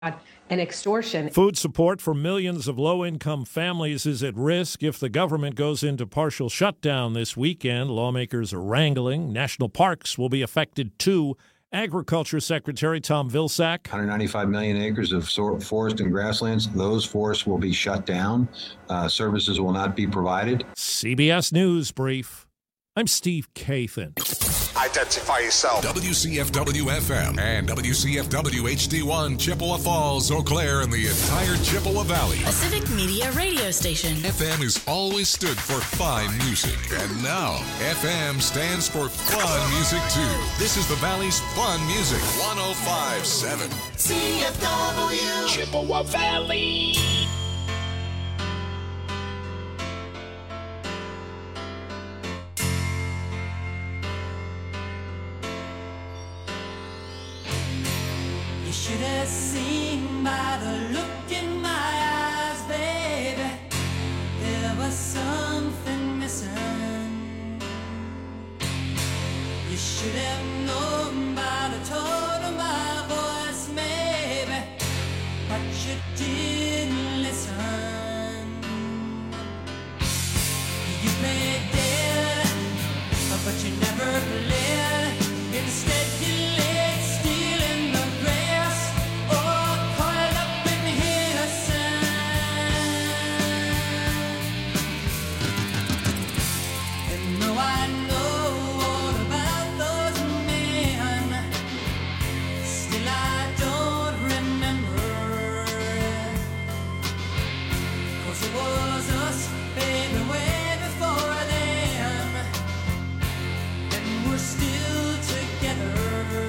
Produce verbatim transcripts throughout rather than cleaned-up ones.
and extortion. Food support for millions of low-income families is at risk if the government goes into partial shutdown this weekend. Lawmakers are wrangling. National parks will be affected too. Agriculture Secretary Tom Vilsack. one hundred ninety-five million acres of forest and grasslands, those forests will be shut down. Uh, services will not be provided. C B S News Brief. I'm Steve Kathan. Identify yourself. W C F W F M and W C F W H D one, Chippewa Falls, Eau Claire, and the entire Chippewa Valley. A civic media radio station. F M has always stood for fine music, and now F M stands for fun music too. This is the Valley's fun music. one oh five point seven C F W Chippewa Valley. You should have seen by the look in my eyes, baby, there was something missing. You should have known by the tone of my voice, maybe, but you didn't listen. You played dead, but you never played. Instead you laid still in the grass, or coiled up in innocence. And though I know all about those men, still I don't remember. 'Cause it was us, baby, way before then, and we're still together.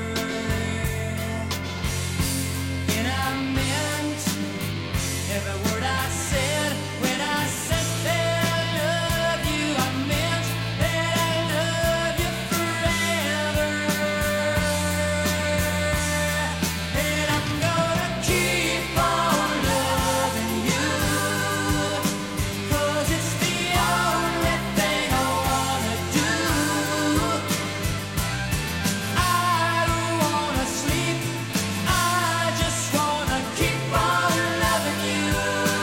And I meant every word I said when I said that I love you. I meant that I love you forever. And I'm gonna keep on loving you, 'cause it's the only thing I wanna do. I don't wanna sleep, I just wanna keep on loving you.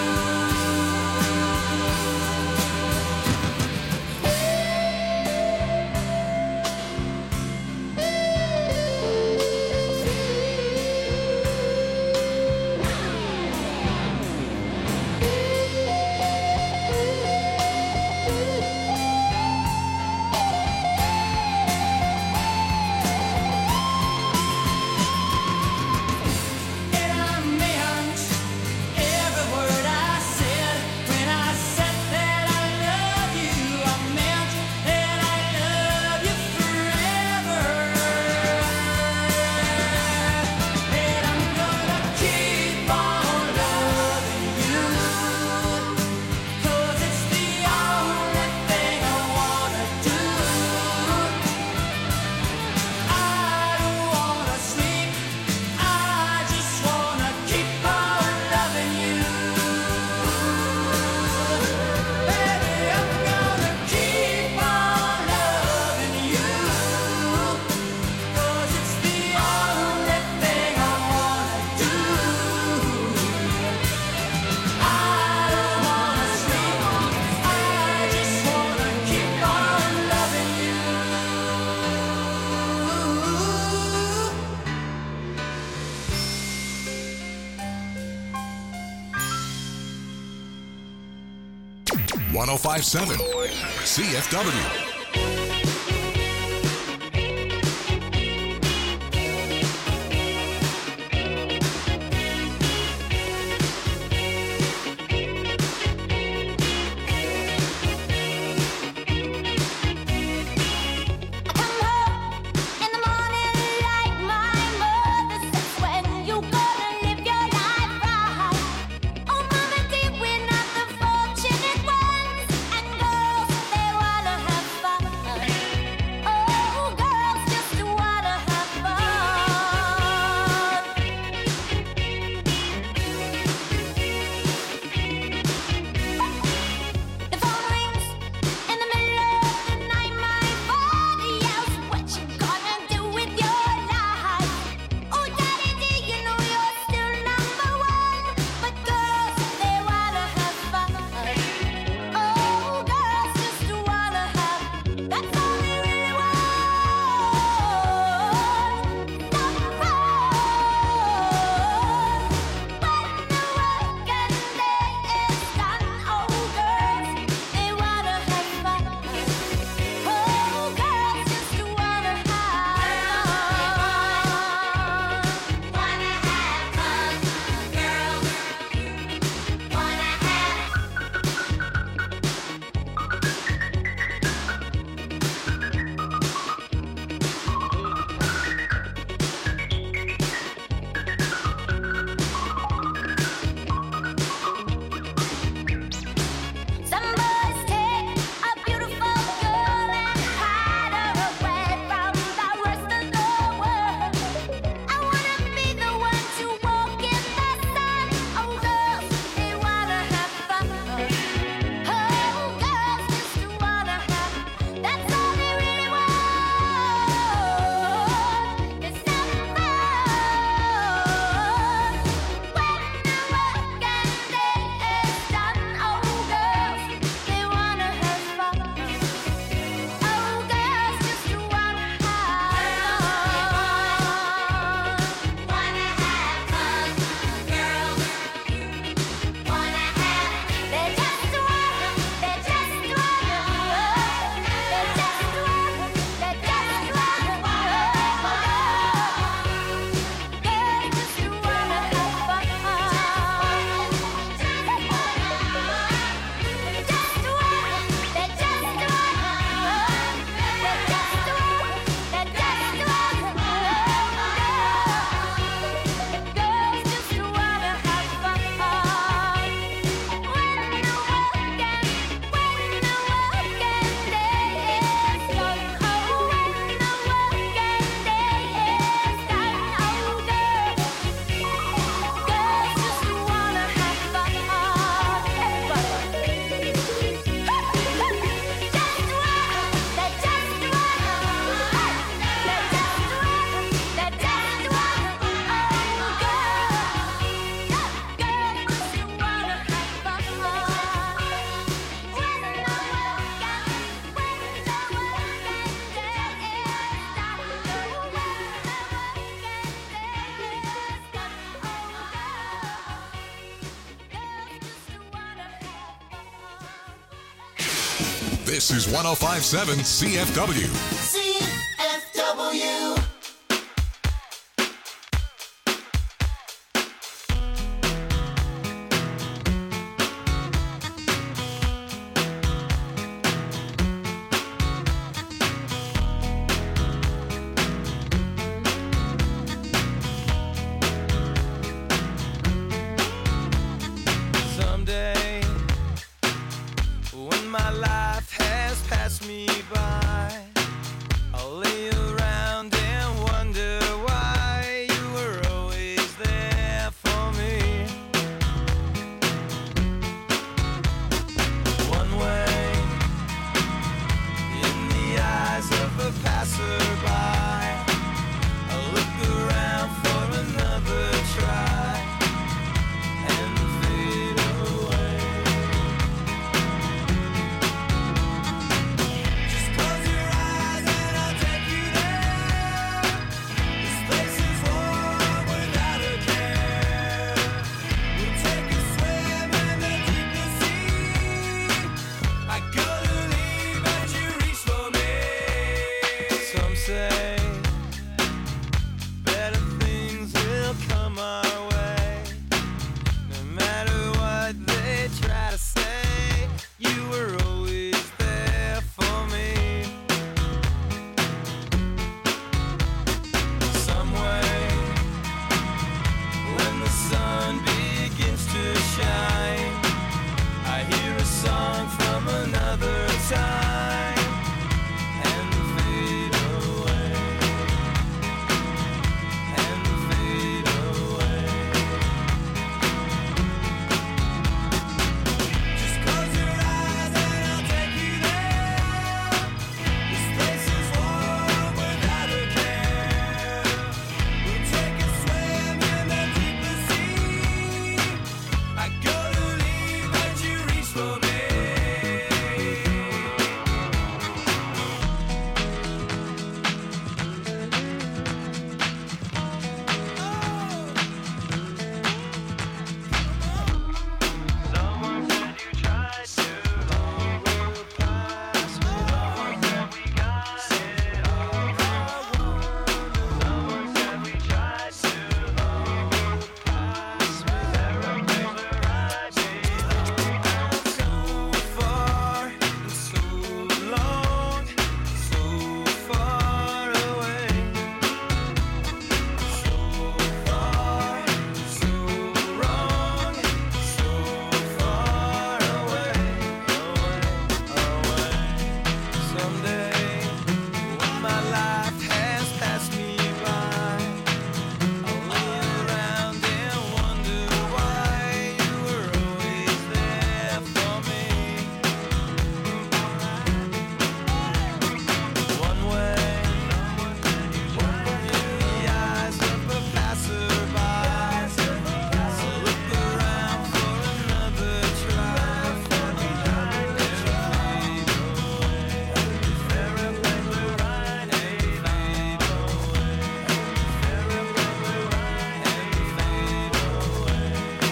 And I meant every word I said when I said that I love you. I meant that I love you forever. And I'm gonna keep on loving you, 'cause it's the only thing I wanna do. I don't wanna sleep, I just wanna keep on loving you. Baby, I'm gonna keep on loving you, 'cause it's the only thing I wanna do. I don't wanna sleep, I just wanna keep on loving you. one oh five point seven C F W. Come home in the morning like my mother says, when you gonna live your life right. Oh, mama dear, we're not the fortunate ones, and girls, they wanna have fun. This is one oh five point seven C F W. C F W. Someday, when my life has passed me by, I'll lay around and wonder why you were always there for me. One way, in the eyes of a passerby, I'll look around for another try and fade away. Just close your eyes and I'll take you there. This place is warm without a care. We'll take a swim in the deep blue sea. I gotta leave as you reach for me. Some say better things will come our way. No matter what they try to say, you were always there for me. Some way, when the sun begins to shine, I hear a song from another time and fade away, and fade away. Just close your eyes and I'll take you there. This place is warm without a care. We'll take a swim in the deep blue sea. I gotta leave as you reach for me. Someone said you tried to overpass me. Someone said we got it all wrong. Someone said we tried to overpass me. There are things that I belong. So far and so long, so far away. So far, so wrong, so far away, away, away. Someday, when my life has passed me by, I'll lay around and wonder why you were always there for me. One way, in the eyes of a passerby, I'll look around for another try. And fade away, very quickly right, and fade away, very quickly right, and fade away,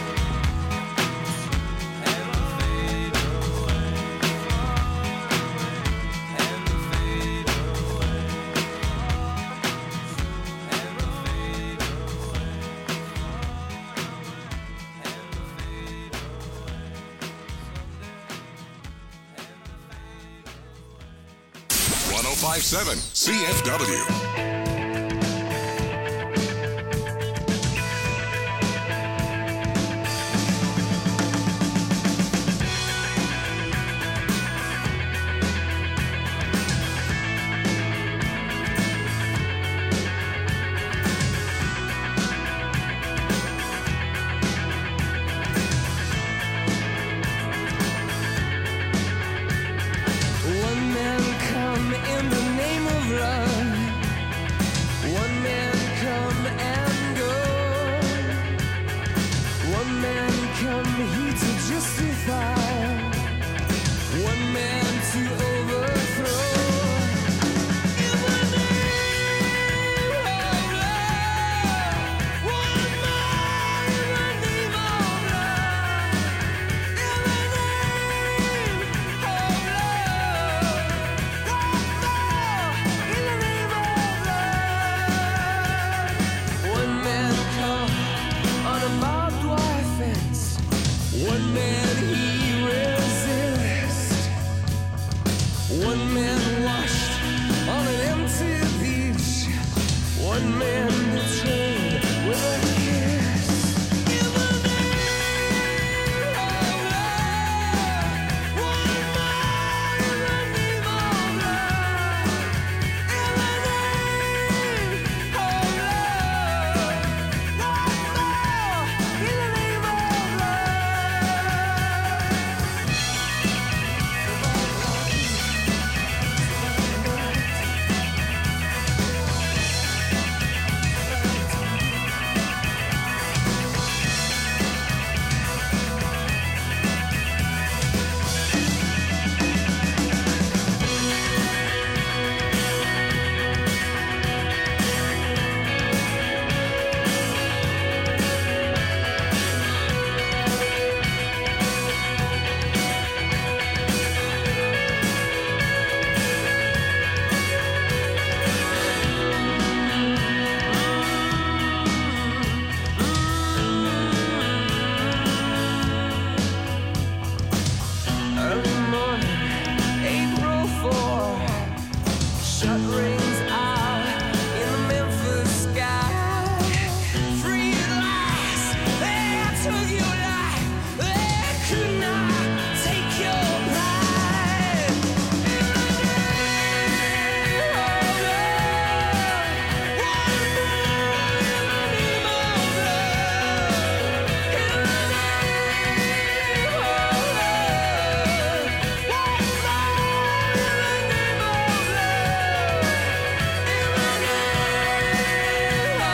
and fade away, and fade away, one oh five point seven C F W. One man come in the name of love. man he resists. One man washed on an empty beach. One man betrayed with a kiss. In the name of love, one more in the name of love. In the name of love, one more in the name of love. Early morning, April fourth, shut rings out in the Memphis sky. Free at last, they took your life, they could not take your pride. In the name of love, one more in the name of love. In the name of love, one more in the name of love. In the name of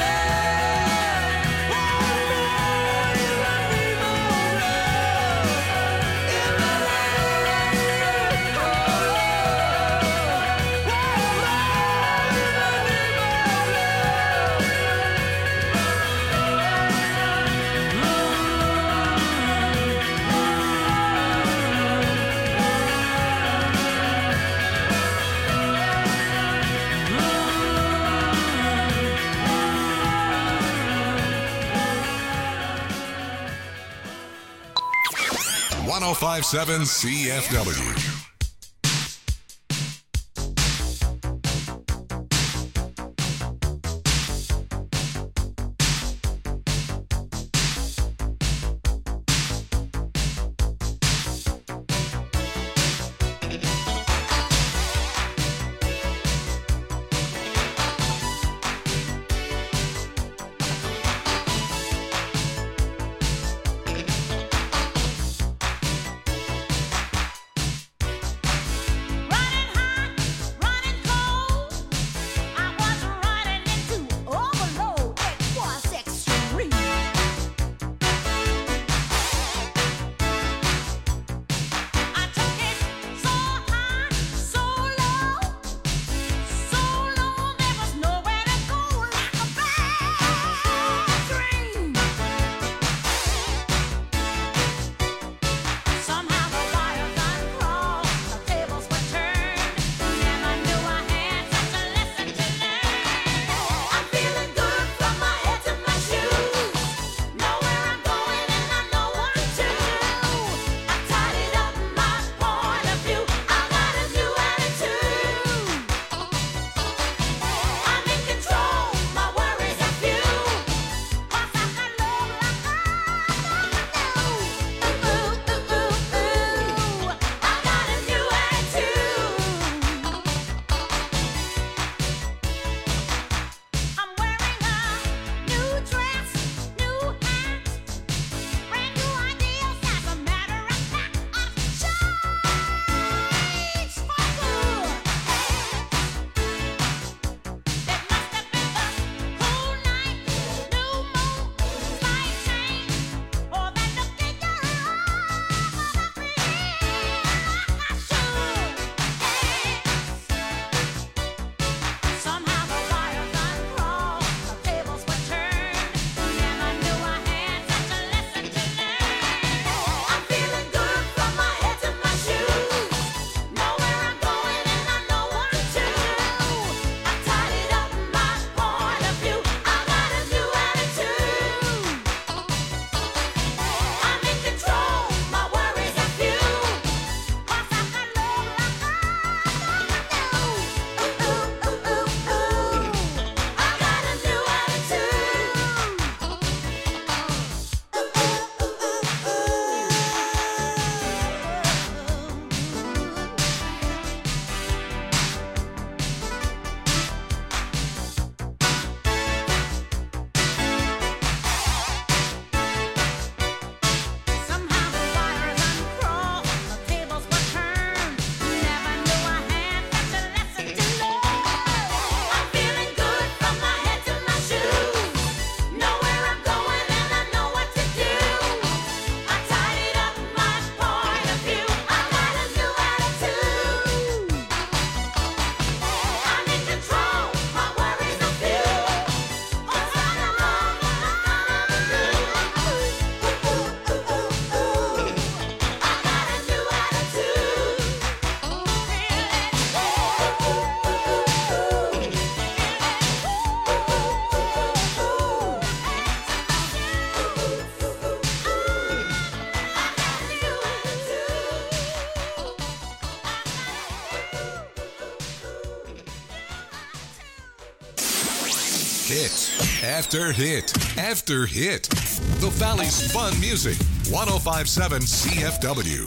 love, one more in the name of love. In the name of love, one oh five point seven C F W. Hit after hit after hit. The Valley's Fun Music. one oh five point seven C F W.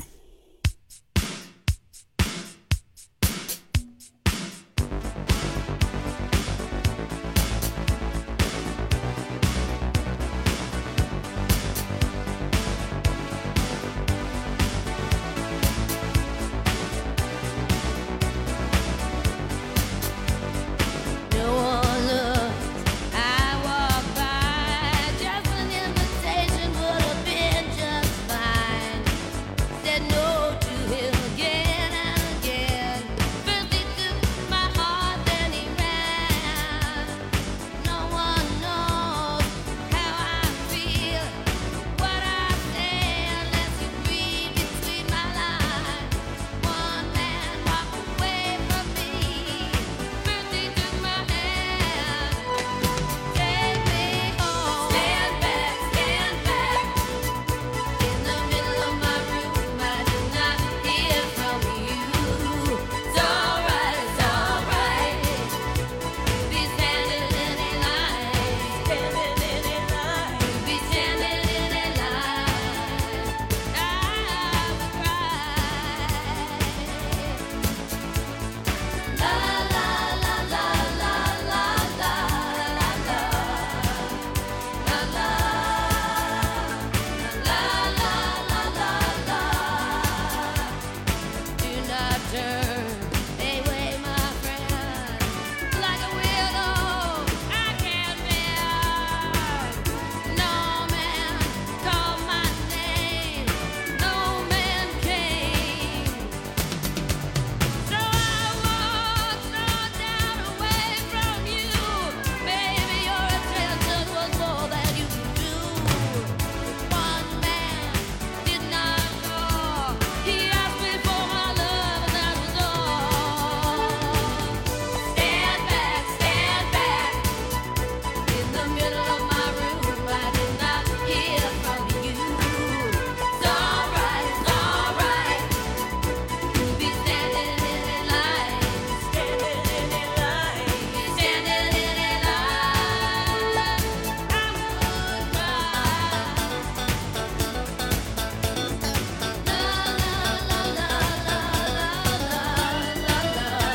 No one looked. I walked by. Just an invitation would have been just fine. Said no to him again and again. First he took my heart, then he ran. No one knows how I feel, what I say, unless you read between my lines. One man walked away from me. First he took my hand. Take me home. Stand back, stand back. In the middle of my room, I did not hear from you. It's alright, it's alright. Be standing in a line, standing in a line. Be standing in a line. I would cry. La la la la la la la la la la la la la la la. Do not turn away, my friend. Like a widow, I can't bear. No man called my name. No man came. So I walked on down away from you. Baby, your attention was more than you could do. One man did not go. He asked me for my love, and that was all. Stand back, stand back. In the middle of my room, I did not hear from you. It's alright, it's alright. Be standing in a line, standing in a line, be standing in a line. I would cry. La la la la la la la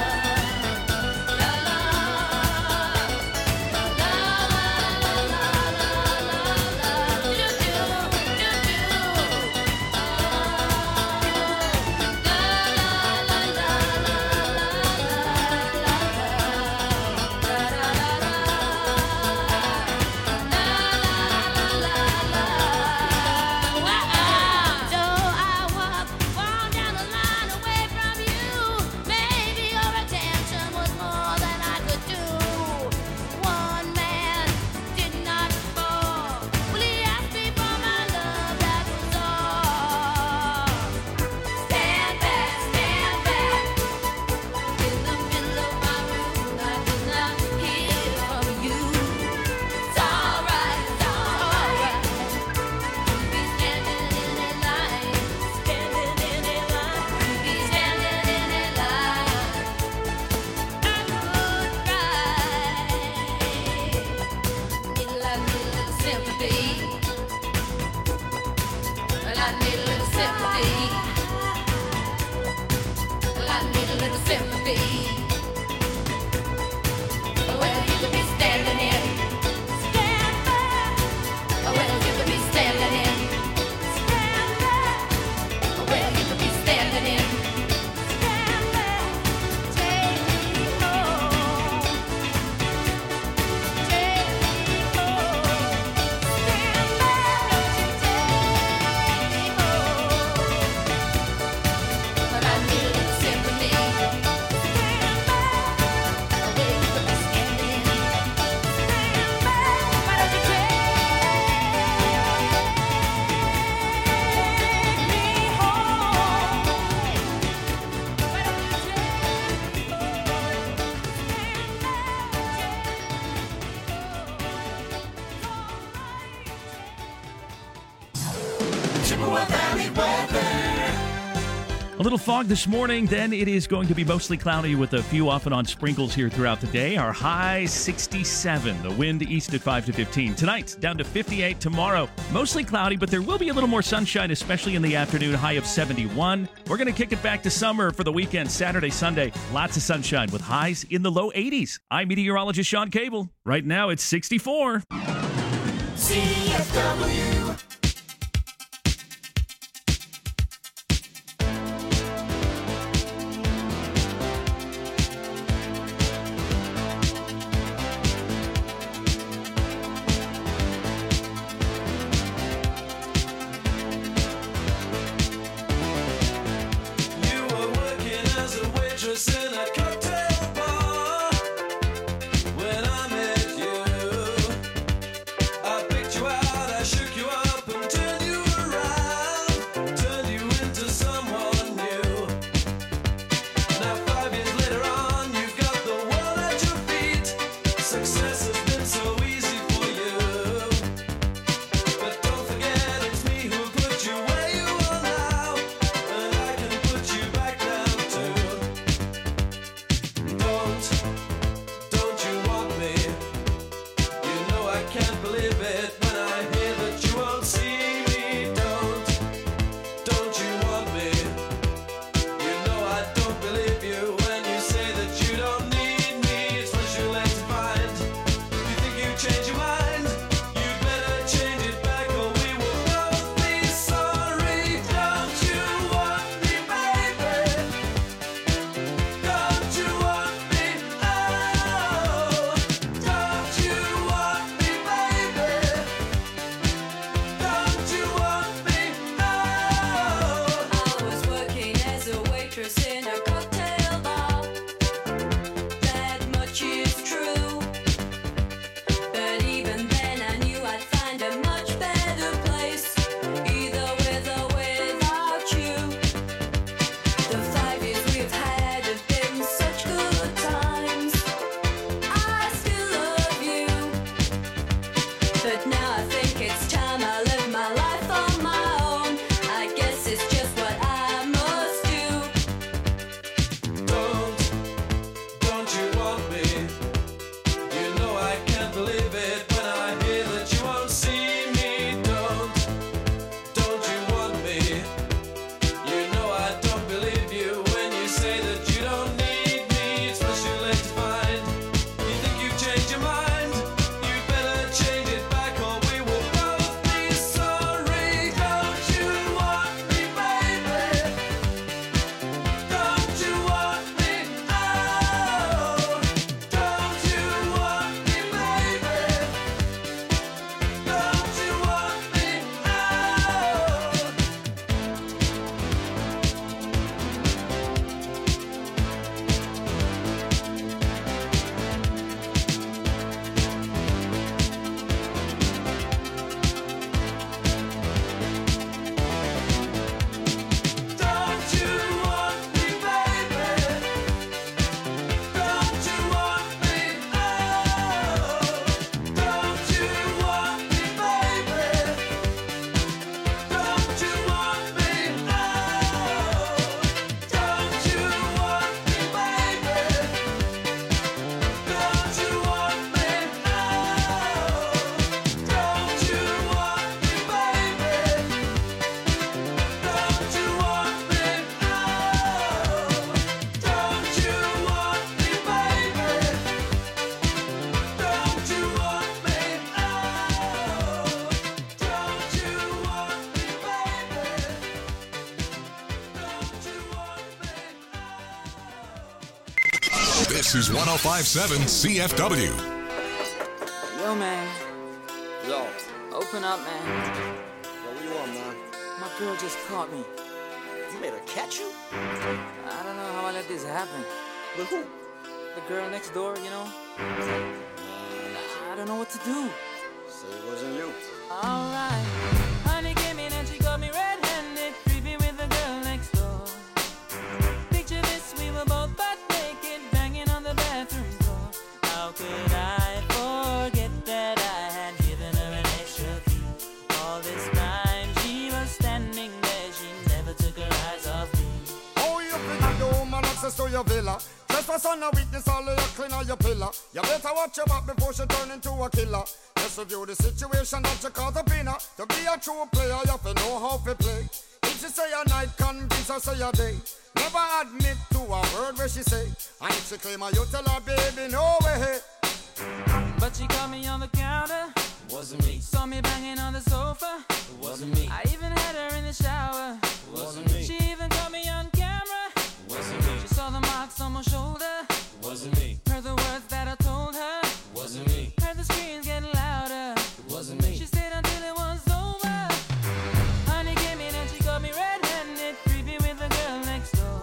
So I walked on down the line away from you. Maybe your attention was more than I could do. One man did not fall. Well, he asked me for my love, that was all. Stand back, stand back. In the middle of my room, I did not hear from you. It's alright, it's alright. Be standing in a line, standing in a line. Be standing in a line. I would cry. Need a little sympathy. Well, I need a little sympathy. Well, I need a little sympathy. Well, you could be standing in. Stand back. Well, you could be standing in. Stand back. Well, you could be standing in. Stand back. Take me home. Take me home. Stand back. Take me home. But I need a little sympathy. Stand back. Well, you could be standing in. Stand back. Why don't you take me Chippewa Valley weather. A little fog this morning, then it is going to be mostly cloudy with a few off and on sprinkles here throughout the day. Our high sixty-seven, the wind east at five to fifteen. Tonight, down to fifty-eight. Tomorrow, mostly cloudy, but there will be a little more sunshine, especially in the afternoon, high of seventy-one. We're going to kick it back to summer for the weekend, Saturday, Sunday. Lots of sunshine with highs in the low eighties. I'm meteorologist Sean Cable. Right now, it's sixty-four. C F W. You were working as a waitress in a cocktail bar when I met you. I picked you out, I shook you up and turned you around, turned you into someone new. Now five years later on, you've got the world at your feet. Success has been so easy for you. But don't forget it's me who put you where you are now, and I can put you back down too. Don't, don't you want me? You know I can't believe it when I hear that you won't see me. Don't, don't you want me? You know I don't believe you when you say that you don't need me. It's what you like to find. You think you change your mind? You'd better change it back or we will both be sorry. Don't you want me, baby? Don't you want me? Oh, don't you want me, baby? Don't you want me? Oh. I was working as a waitress in a cocktail bar. That much is true. But even then I knew I'd find a much better place, either with or without you. The five years we've had have been such good times. I still love you. But now I think it's time I live my life on my own. I guess it's just what I must do. Don't, don't you want me? You know I can't believe it when I hear that you won't see me. Don't, don't you want me? You know I don't believe you when you say that you don't need me. It's what you like to find. You think you've changed your mind? You better change it back or we will both be sorry. Don't you want me, baby? Don't you want me? Oh, don't you want me, baby? Don't you want me? Oh. Don't you want me, baby? Don't you want me? Oh, don't you want me, baby? Don't you want me? Oh, don't you want me, baby? Don't you want me? Oh, don't you want me, baby? Don't you want me? Oh, don't you want me, baby? Don't you want me? Oh, don't you want me, baby? Don't you want me? This is one oh five point seven C F W. Yo, man. Yo. Open up, man. Yo, what you want, man? My girl just caught me. You made her catch you? I don't know how I let this happen. With who? The girl next door, you know? I don't know what to do. Say it wasn't you. Alright. Honey came in and she got me red-handed, creepy with the girl next door. Picture this, we were both butt naked, banging on the bathroom floor. How could I forget that I had given her an extra key? All this time she was standing there, she never took her eyes off me. access to your villa. Trespass on a weakness, all of your clean on your pillar. You better watch your back before she turn into a killer. Just review the situation that you caught up in her. To be a true player, you have to know how to play. If she say a night, convince her say a day. Never admit to a word where she say. And if she claim her, you tell her, baby, no way. But she caught me on the counter. Wasn't me. Saw me banging on the sofa. Wasn't me. I even had her in the shower. Wasn't me. She even caught me on camera. Wasn't me. She saw the marks on my shoulder. Wasn't me. Heard the words that I told her. Wasn't me. Heard the screams getting louder. Wasn't me. She stayed until it was over. Honey came in and she got me red-handed, creepy with the girl next door.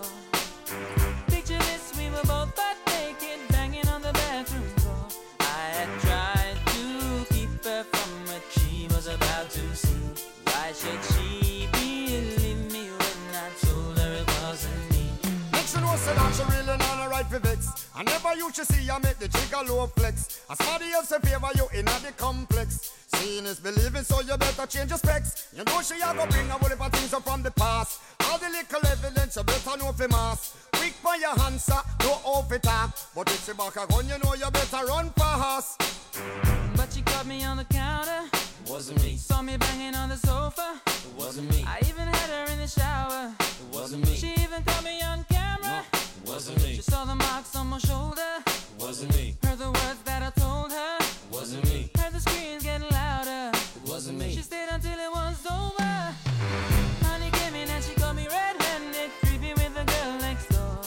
Picture this, we were both butt naked, banging on the bathroom door. I had tried to keep her from what she was about to see. Why should she believe me when I told her it wasn't me? Make she know say that she really not a right for vex. I never used to see her make the jigger low flex. As somebody else in favor you in the complex. Seeing is believing, so you better change your specs. You know she a go bring a whole heap of things up from the past. All the little evidence you better know for mass. Quick for your answer, no off it up. But if she back a gun, you know you better run fast. But she caught me on the counter. Wasn't me. Saw me banging on the sofa. Wasn't me. I even had her in the shower. Wasn't me. She even caught me on camera. Wasn't me. She saw the marks on my shoulder. Wasn't me. Heard the words that I told her. Wasn't me. Heard the screams getting louder. Wasn't me. She stayed until it was over. Honey came in and she got me red-handed, creepy with the girl next door.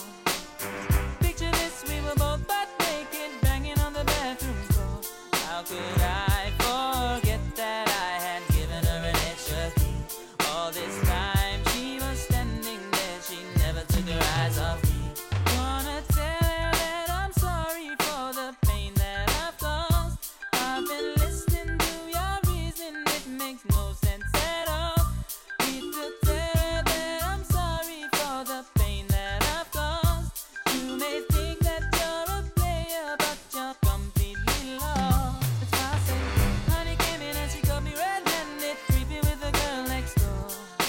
Picture this, we were both butt naked, banging on the bathroom floor. How could I forget that I had given her an extra key? All this time she was standing there, she never took her eyes off me. Wanna tell her that I'm sorry for the pain that I've caused. I've been listening to your reason, it makes no sense at all. Need to tell her that I'm sorry for the pain that I've caused. You may think that you're a player, but you're completely lost. That's why I say, honey came in and she got me red-handed, creepy with the girl next door.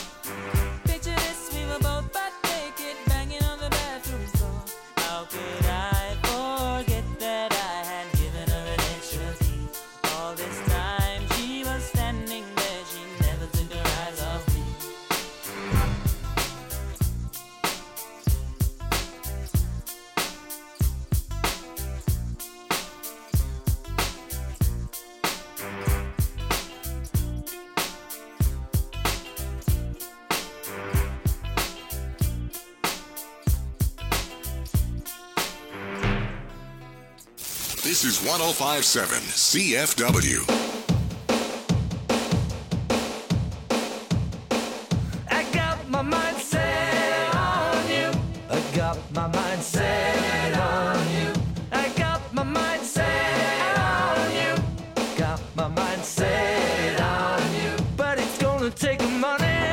Picture this, we were both butt naked, banging on the bathroom floor. How could I forget that I had given her an extra key? All this time she was standing there, she never took her eyes off me. This is one oh five point seven C F W. I got my mind set on you. I got my mind set on you. I got my mind set on you. Got my mind set on you. But it's gonna take money.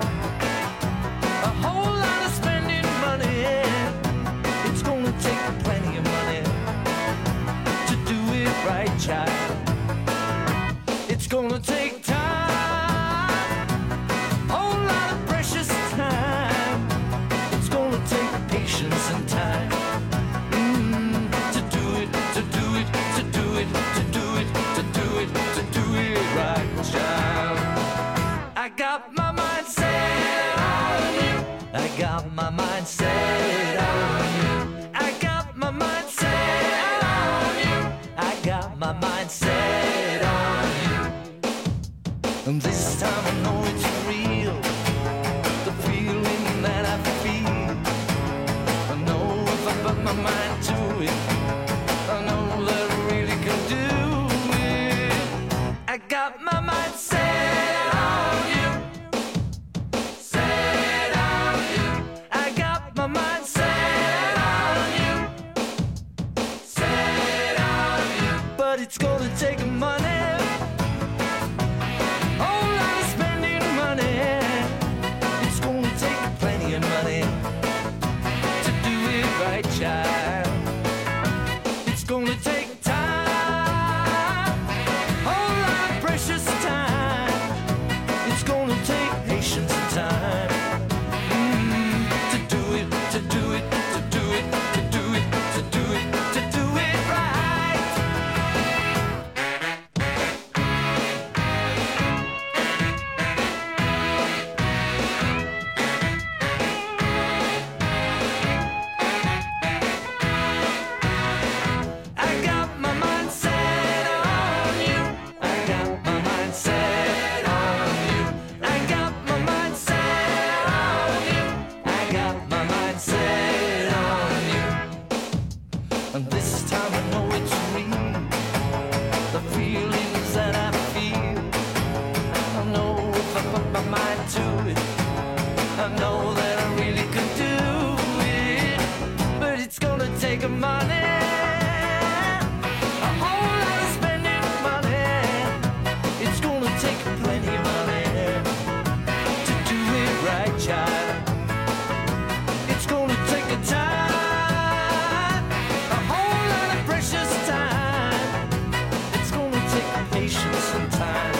A whole lot of spending money. It's gonna take plenty of money to do it right, child. It's gonna take time. Whole lot of precious time. It's gonna take patience and time mm, to do it, to do it, to do it, to do it, to do it, to do it right, child. I got my mind set on you. I got my mind set on you. I got my mind set on you. I got my mind set on you. And this time I know it's real. The feeling that I feel. I know if I put my mind to it, I know that I really can do it. I got my mind set on you. Set on you. I got my mind set on you. Set on you. But it's gonna take money. Whole lot of spending to it. I know that I really could do it, but it's gonna take money, a whole lot of spending money. It's gonna take plenty of money to do it right, child. It's gonna take a time, a whole lot of precious time. It's gonna take patience and time.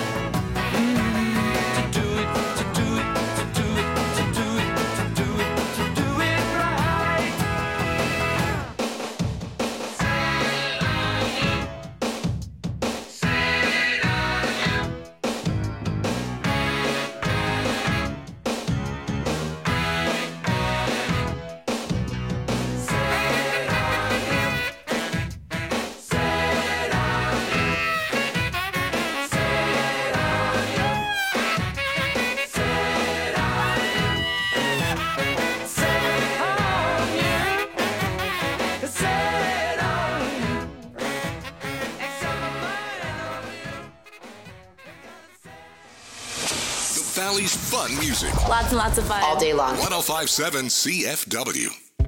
Valley's fun music. Lots and lots of fun. All day long. one oh five point seven C F W.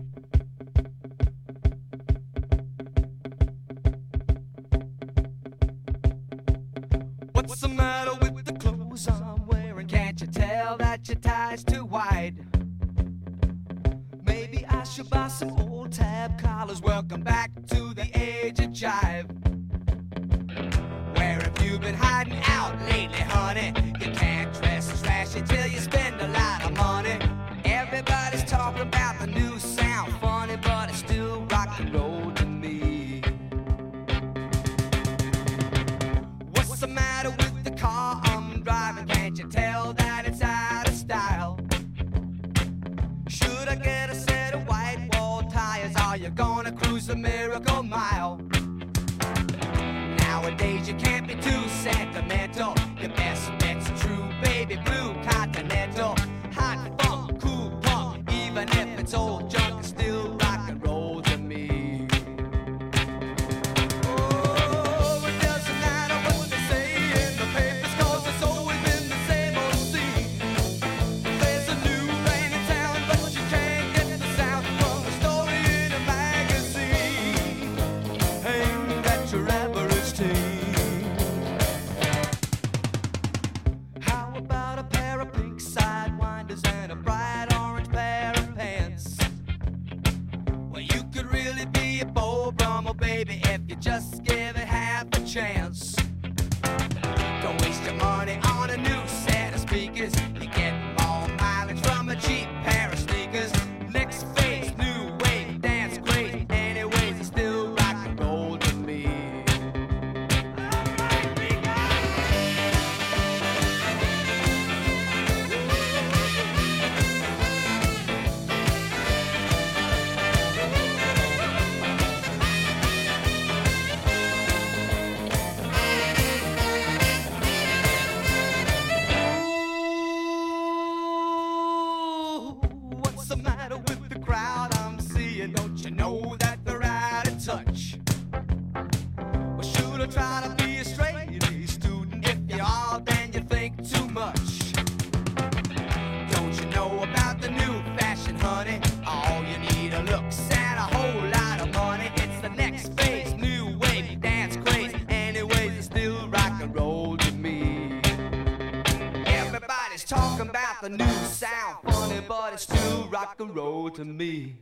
What's the matter with the clothes I'm wearing? Can't you tell that your tie's too wide? Maybe I should buy some old tab collars. Welcome back to the age of jive. Where have you been hiding out lately, honey? You can't dress trashy till you spend a lot of money. Everybody's talking about the new sound, funny, but it's still rock and roll to me. What's the matter with the car I'm driving? Can't you tell that it's out of style? Should I get a set of white wall tires? Are you gonna cruise the Miracle Mile? Nowadays you can't be too sentimental. Your best bet's true, baby blue continental. Hot funk, cool punk, even if it's old junk, it's still rock and roll to me. Oh, it doesn't matter what they say in the papers, 'cause it's always been the same old scene. There's a new rain in town, but you can't get the sound from a story in a magazine aimed at your average teen. How about a pair of pink sidewinders and a bright orange pair of pants? Well, you could really be a Beau Brummel, baby, if you just give it half a chance. Don't waste your money on a new set of speakers. You get more mileage from a cheap pair of sneakers. Next phase, new wave, dance great. Anyways, it's still rock and roll to me. Ooh, what's the matter with the crowd I'm seeing? Don't you know that they're out of touch? Well, should I try to be a straight-A student? If you are, then you think too much. Don't you know about the new fashion, honey? All you need are looks and a whole lot of money. It's the next phase, new wave, dance craze. Anyways, it's still rock and roll to me. Everybody's talking about the new sound, funny, but it's still rock and roll to me.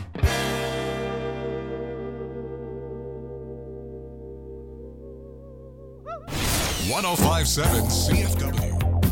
one oh five point seven C F W.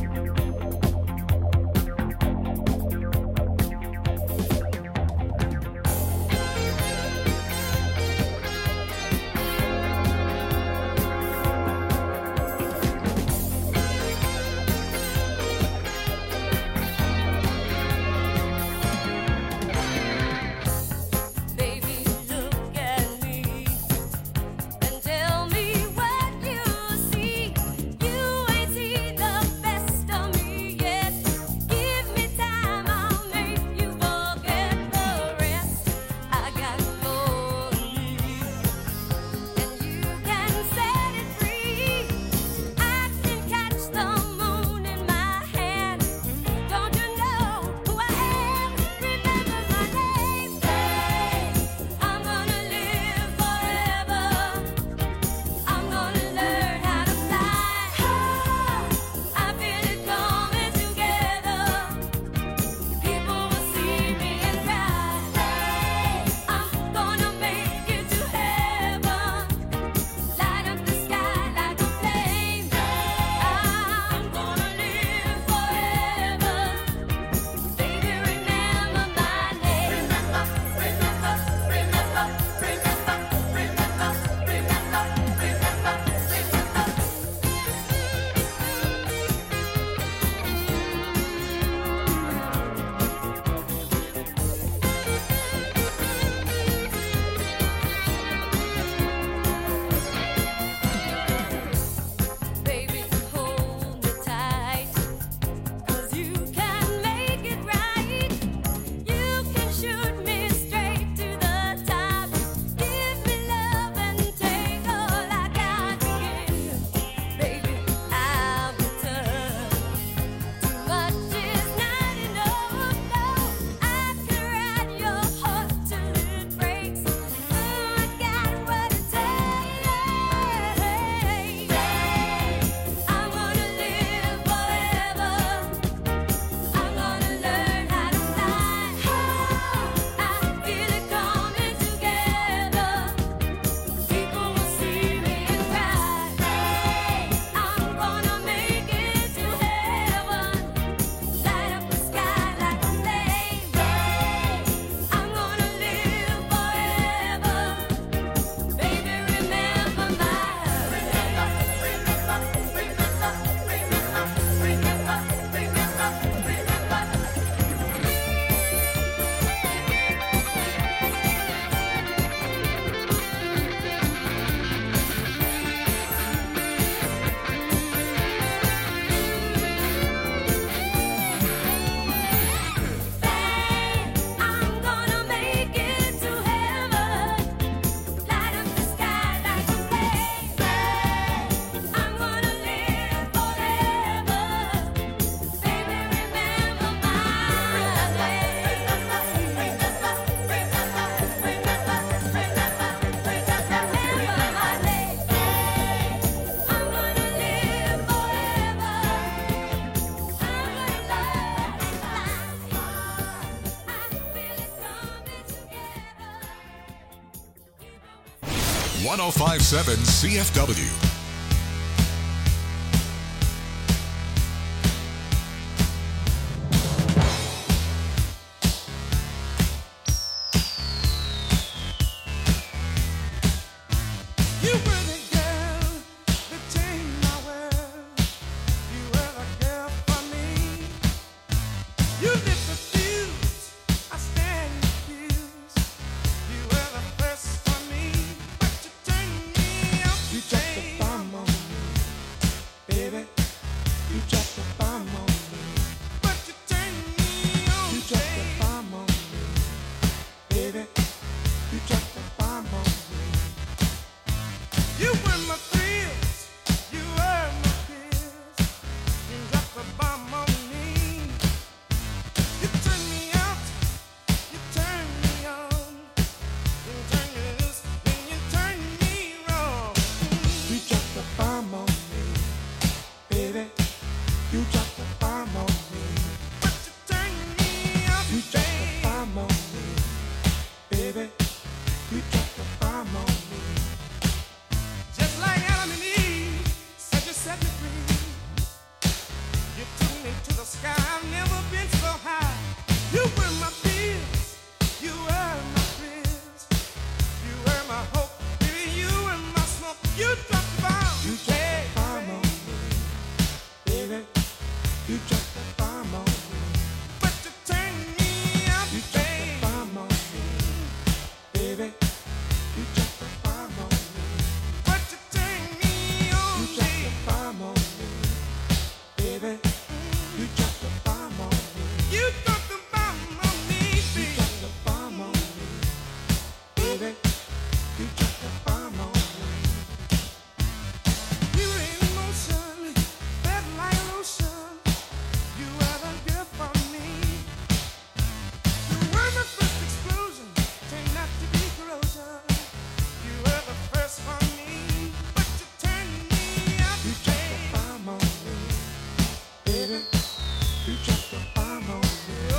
Baby, look at me and tell me what you see. You ain't seen the one oh five point seven C F W. You were the girl that changed my world. You were the girl for me. You lit the fuse, I stand confused. You were the first for me, but you turned me up. You dropped the bomb on me, baby. You dropped the bomb on me, but you turned me on. You dropped the bomb on me, baby. You dropped the bomb on me. You were my thrills, you were my pills. You dropped the bomb on me. You turned me out, you turned me on. You turned me loose, then you turned me wrong. You dropped the bomb on me, baby. You dropped the bomb on me, but you turned me out. You dropped the bomb on me, baby. You dropped the bomb on me. Just like Adam and Eve, said you set me free. You took me to the sky, I've never been so high. You were my pills, you were my thrills. You were my hope, baby, you were my smoke. You dropped the bomb. You dropped the bomb on me, baby. You dropped the bomb on me, but you turned me out. You dropped the bomb on me, baby. You dropped the bomb on me. But you turned me on. You dropped the bomb on me, baby. You dropped the bomb on me. You dropped the bomb on me, baby. You dropped the bomb on me, baby. You dropped the bomb on me. You were in motion, felt like lotion. You were the girl for me. You were my first explosion, turned out to be corrosion. You were the first for me, but you turned me out. You dropped the bomb on me, baby. You dropped the bomb on me. Oh,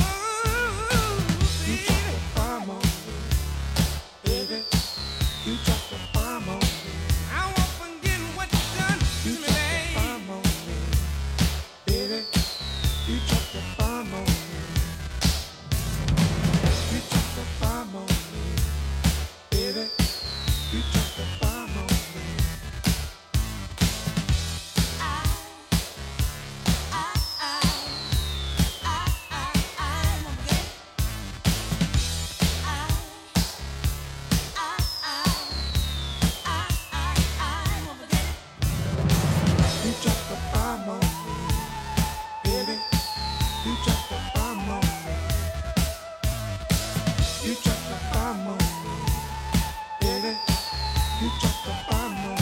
you dropped the bomb on me, baby. You dropped the bomb on me. I won't forget what you done to me, baby. You dropped the bomb on me, baby. You dropped the bomb on me. You dropped the bomb on me, baby. You dropped the bomb on me. You dropped the bomb on me, baby. You dropped the bomb on me. You dropped the bomb on me, baby. You dropped the bomb on me.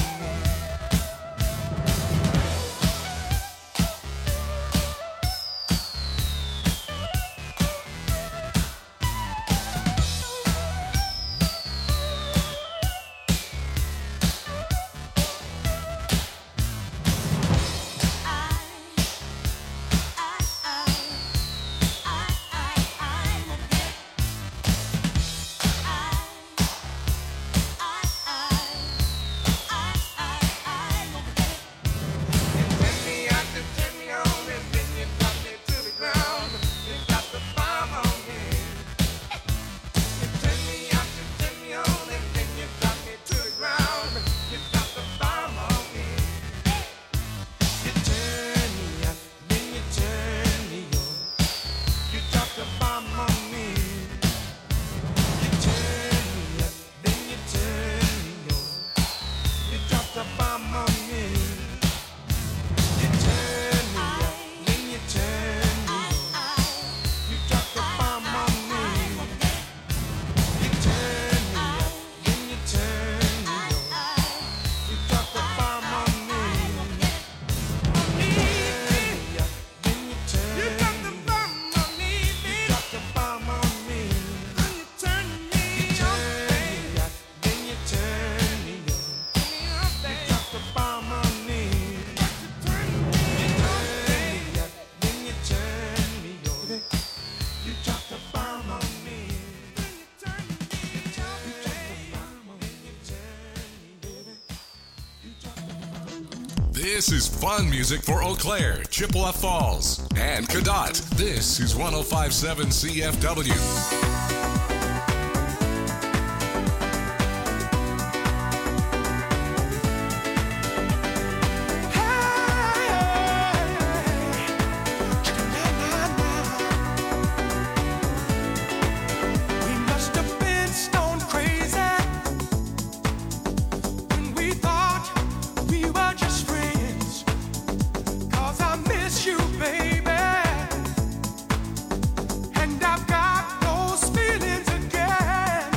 This is fun music for Eau Claire, Chippewa Falls, and Cadott. This is one oh five point seven C F W. We must have been stone crazy when we thought we were just friends. 'Cause I miss you, baby, and I've got those feelings again.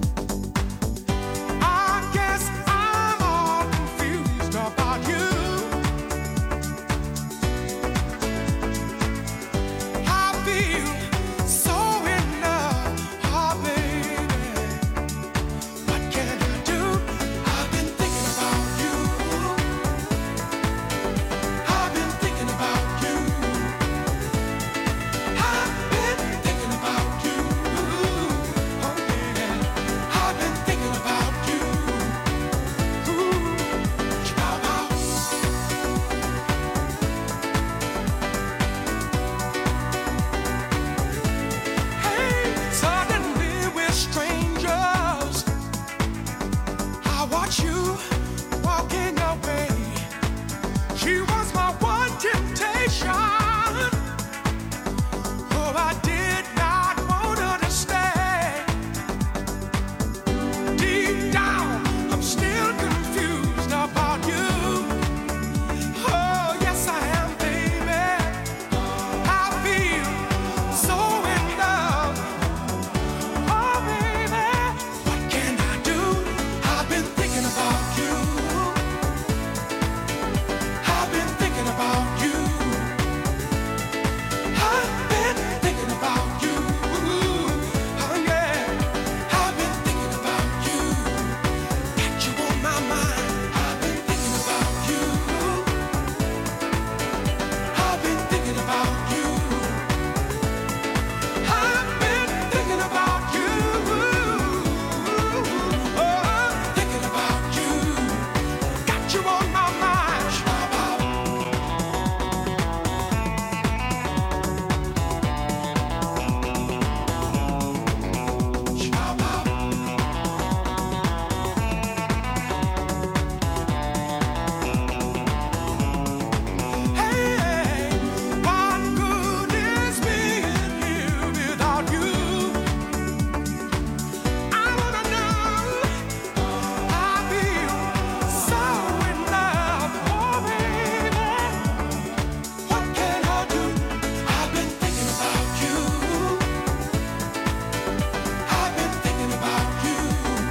I guess I'm all confused about you. I feel so in love, oh baby. What can I do? I've been thinking about you. I've been thinking about you. I've been thinking about you. Oh yeah. I've been thinking about you. Ooh, chihuahua. Hey, suddenly we're strangers. I watch you walking away. She was my one temptation. Oh, I did not want her to stay. Deep down, I'm still confused about you. Oh, yes, I am, baby. I feel so in love. Oh, baby, what can I do? I've been thinking about you. I've been thinking about you. I've been thinking about you. Oh, yeah. I've been thinking about you. Got you on my mind. I've been thinking about you. I've been thinking about you. I've been thinking about you. Oh, thinking about you. Got you on my mind. Hey, what good is being here without you? I wanna know. I feel so in love, oh baby. What can I do? I've been thinking about you. I've been thinking about you.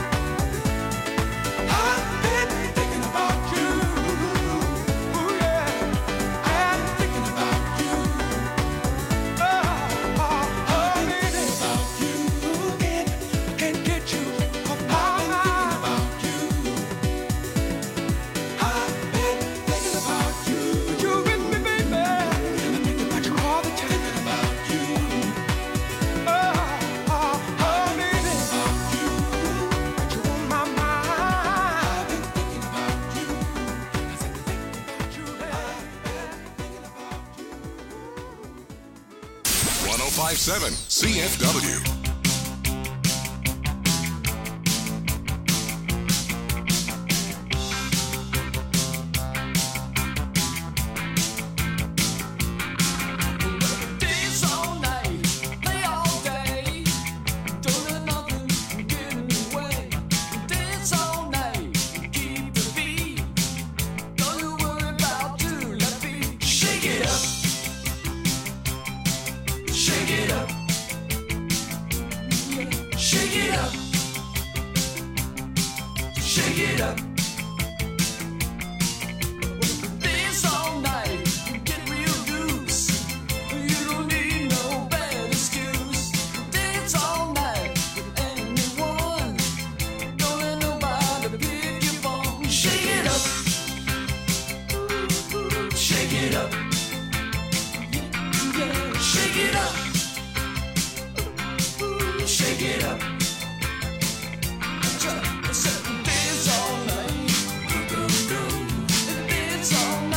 I've been thinking about you. Ooh yeah, I'm thinking about you. Oh, oh, oh, baby, about you. Again, I can't get you off my mind. About you. I've been thinking about you. You with me, baby. I think about you all the time. Thinking about you. Oh, oh, oh, baby, about you. Got you on my mind. I've been thinking about you. I said thinking about you, baby. Thinking about you. one oh five point seven C F W. Dance all night, play all day. Don't let nothing get in the way. Dance all night, keep the beat. Don't you worry about two left feet. Shake it up, shake it up, shake it up, shake it up. Dance all night, get real loose. You don't need no bad excuse. Dance all night with anyone. Don't let nobody pick your bone. Shake it up, shake it up, yeah, shake it up, shake it up. Dance all night, dance all night.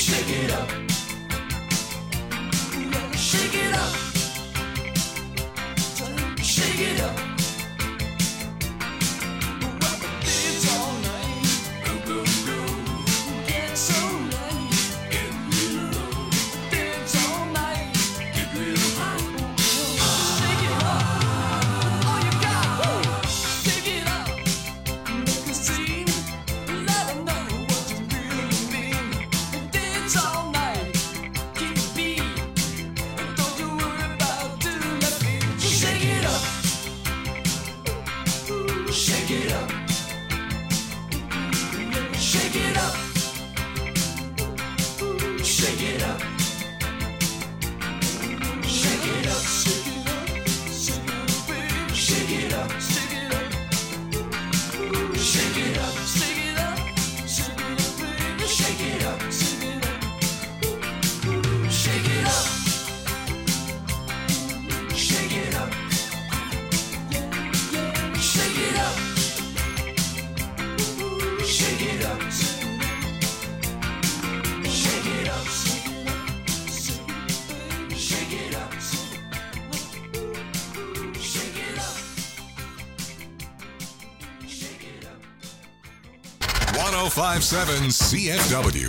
Shake it up. Shake it up. Shake it up. It's all night. Go, go, go. Get so nice. Get real low. It's all night. Get real high. Shake it up. All you got. Shake it up. Make a scene. Let 'em know what you really mean. It's all night. Keep it beat. Don't you worry about doing nothing. Shake it up. Shake it up. Shake it up. Shake it up. Shake it up. Shake it up. Shake it up. Shake it up. Shake it up. Shake it up. Shake it up. Shake it up. Shake it up. Shake it up. Shake it up. Shake it up. Shake it up. Shake it up. one oh five point seven C F W.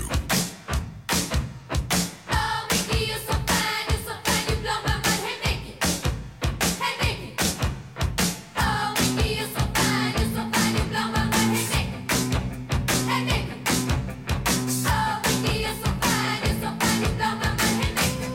Oh, Mickey, you're so fine, you're so fine, you blow my mind. Hey, Mickey. Hey, Mickey. Oh, Mickey, you're so fine, you're so fine, you blow my mind. Hey, Mickey. Hey, Mickey. Oh, Mickey, you're so fine, you're so fine, you blow my mind. Hey, Mickey.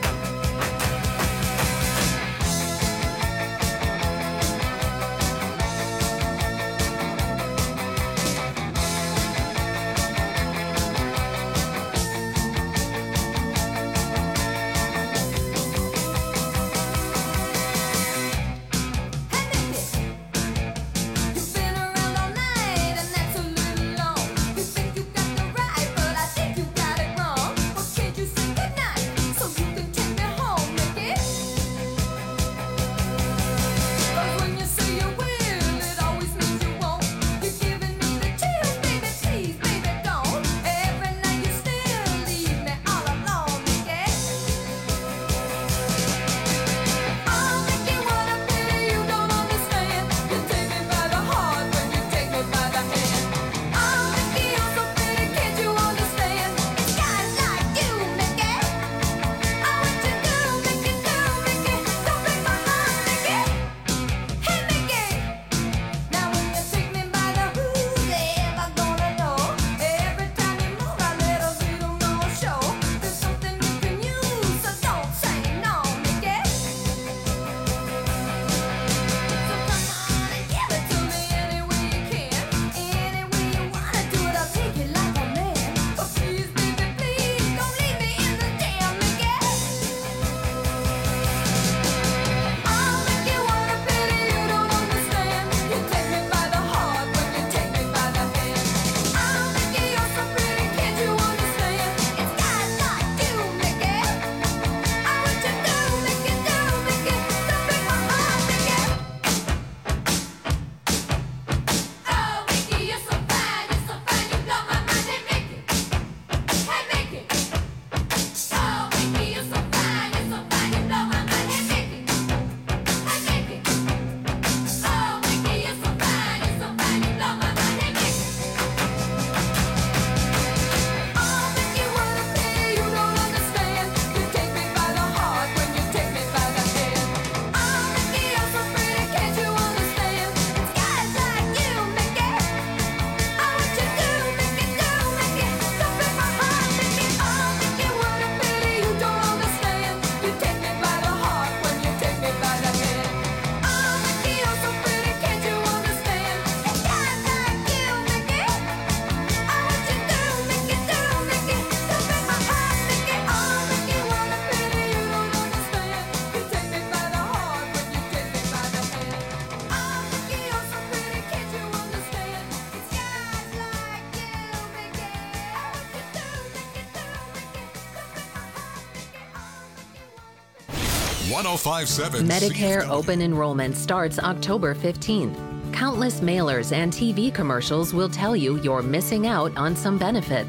You've been around all night, and that's a little long. You think you got the right, but I think you got it wrong. Well, can't you say goodnight so you can take me home, Mickey? 'Cause when you say you will, it always means you won't. You're giving me the chills, baby, please, baby, don't. Every night you still leave me all alone, Mickey. Oh, Mickey, what a pity you don't understand. You take me by the heart when you take me by the hand. Oh, Mickey, you're so pretty, can't you understand? It's guys like you, Mickey. Oh, what you do, Mickey, do, Mickey. Don't break my heart, Mickey. Hey, Mickey. Now when you take me by the who's ever gonna know? Every time you move, I let a little more show. There's something you can use, so don't say no, Mickey. So come on and give it to me any way you can. Any way you wanna do it, I'll take it like a man. But please, baby, please, don't leave me in the jam, Mickey. Oh, Mickey, what a pity you don't understand. You take me by the heart when you take me by the hand. Oh, Mickey, you're so pretty, can't you understand? It's guys like you, Mickey. Oh, what you do, Mickey, do, Mickey. Don't break my heart, Mickey. Oh, Mickey, you're so fine, you're so fine, you blow my mind. Hey, Mickey. Hey, Mickey. Oh, Mickey, you're so fine, you're so fine, you blow my mind. Hey, Mickey. Hey, Mickey. Oh, Mickey, you're so fine, you're so fine, you blow my mind. Hey, Mickey. Oh, Mickey, what a pity you don't understand. You take me by the heart when you take me by the hand. Oh, Mickey, you're so pretty, can't you understand? It's guys like you, Mickey. Oh, what you do, Mickey, do, Mickey. Don't break my heart, Mickey. Oh, Mickey, what a pity you don't understand. You take me by the heart when you take me by the hand. Oh, Mickey, you're so pretty, can't you understand? It's guys like you, Mickey. Oh, what you do, Mickey, do, Mickey. Don't break my heart, Mickey. Oh, Mickey, what a pity you don't understand. You take me by the heart when you take me by the hand. Oh, Mickey, you're so pretty, can't you understand? It's guys like you, Mickey. Oh, what you do, Mickey, do, Mickey. Don't break my heart, Mickey. Oh, Mickey, what a one oh five point seven Medicare C F W. open enrollment starts October fifteenth. Countless mailers and T V commercials will tell you you're missing out on some benefits.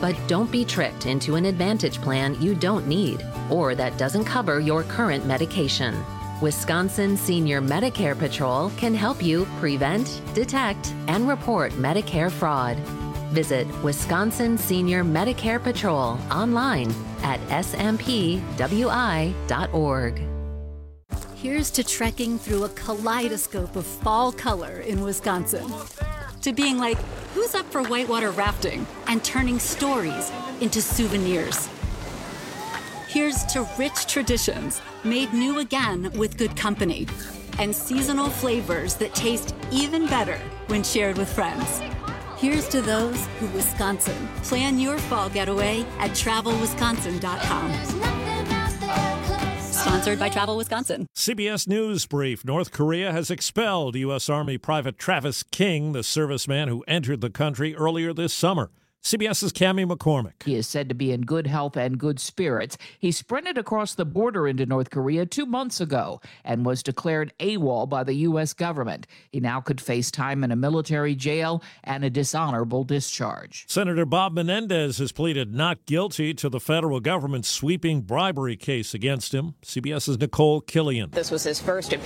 But don't be tricked into an Advantage plan you don't need or that doesn't cover your current medication. Wisconsin Senior Medicare Patrol can help you prevent, detect, and report Medicare fraud. Visit Wisconsin Senior Medicare Patrol online at s m p w i dot org. Here's to trekking through a kaleidoscope of fall color in Wisconsin. To being like, who's up for whitewater rafting? And turning stories into souvenirs. Here's to rich traditions made new again with good company. And seasonal flavors that taste even better when shared with friends. Here's to those who Wisconsin. Plan your fall getaway at travel wisconsin dot com. Sponsored by Travel Wisconsin. C B S News Brief. North Korea has expelled U S. Army Private Travis King, the serviceman who entered the country earlier this summer. CBS's Cammie McCormick. He is said to be in good health and good spirits. He sprinted across the border into North Korea two months ago and was declared AWOL by the U S government. He now could face time in a military jail and a dishonorable discharge. Senator Bob Menendez has pleaded not guilty to the federal government's sweeping bribery case against him. CBS's Nicole Killian. This was his first